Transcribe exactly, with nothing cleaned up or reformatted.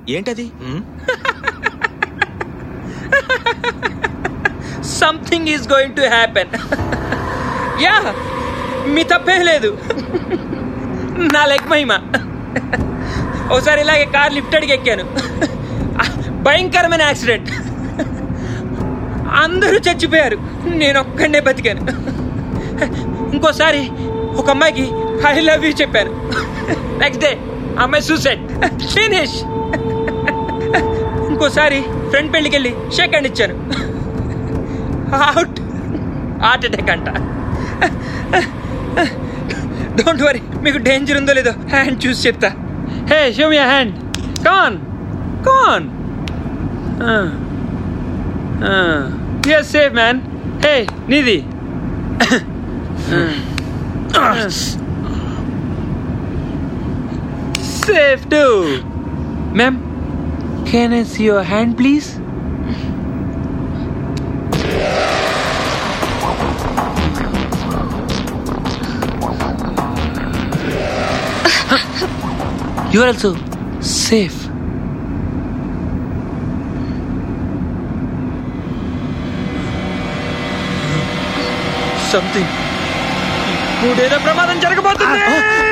ఏంటది? Something is going to happen. Yeah, మీ తప్పేం లేదు, నా లెగ్ మహిమ. ఒకసారి ఇలాగే కార్ లిఫ్ట్ అడిగి ఎక్కాను, భయంకరమైన యాక్సిడెంట్. అందరూ చచ్చిపోయారు, నేను ఒక్కడే బతికాను. ఇంకోసారి ఒక అమ్మాయికి ఐ లవ్ యూ చెప్పాను, నెక్స్ట్ డే అమ్మాయి సూసైడ్, ఫినిష్. ఇంకోసారి ఫ్రెండ్ పెళ్ళికి వెళ్ళి షేక్ హ్యాండ్ ఇచ్చాను, అవుట్, హార్ట్ అటాక్ అంట. డోంట్ వరీ, మీకు డేంజర్ ఉందో లేదో హ్యాండ్ చూసి చెప్తా. హే, షో మీ హ్యాండ్, కాన్ కాన్. You're safe, man. Hey, Nidhi. Safe too. Ma'am, can I see your hand, please? You are also safe. Something, ఇప్పుడేదో ప్రమాదం జరగబోతుంది.